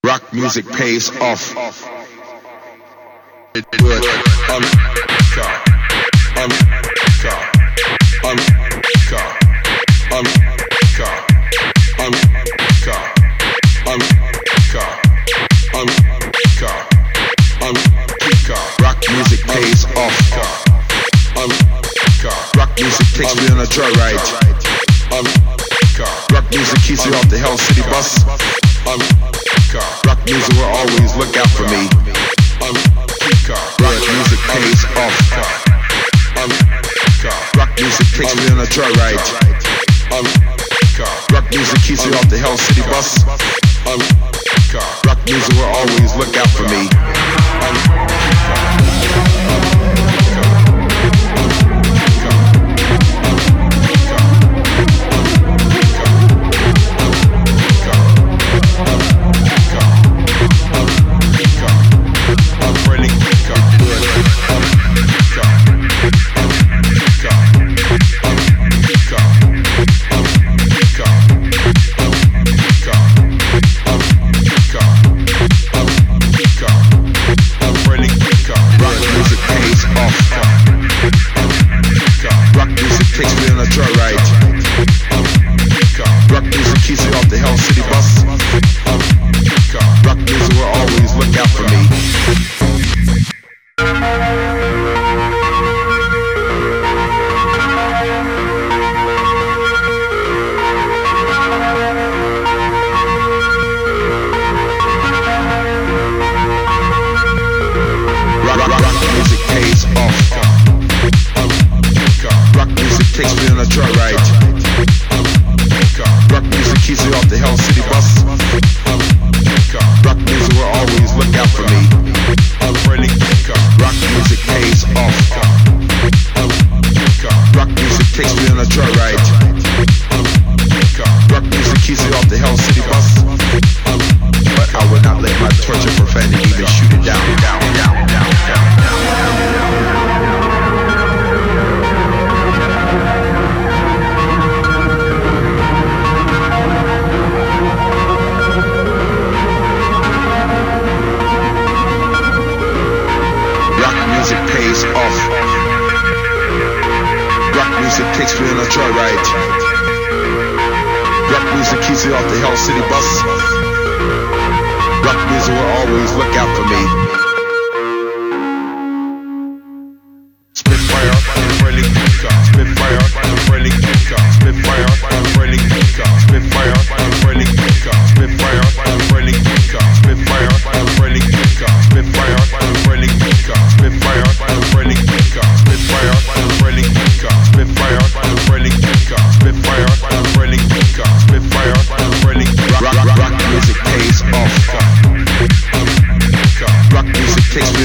Rock music pays off. It would rock music pays off. Rock music takes me on a joyride. Rock music keeps me off the Hell City bus. Rock music will always look out for me. Rock music pays off. Rock music takes me on a joyride. Rock music keeps me off the Hell City bus. Rock music will always look out for me. Takes me on a joyride. Rock music keeps me off the Hell City bus. Rock music will always look out for me. Rock music pays off. Rock music takes me on a joyride. Rock music keeps me off the Hell City bus. Rock music will always look out for me. Rock music pays off. Rock music takes me on a joyride. Rock music keeps me off the Hell City bus. But I will not let my torture profanity even shoot it down. Music pays off. Rock music takes me on a joyride. Rock music keeps me off the Hell City bus. Rock music will always look out for me. Spitfire, really Spitfire, really Spitfire, really Spitfire, really Spitfire, really Spitfire, really Spitfire, really Spitfire, really Spitfire, really Spitfire, really Spitfire, really Spitfire, really rock music pays off. Rock music takes me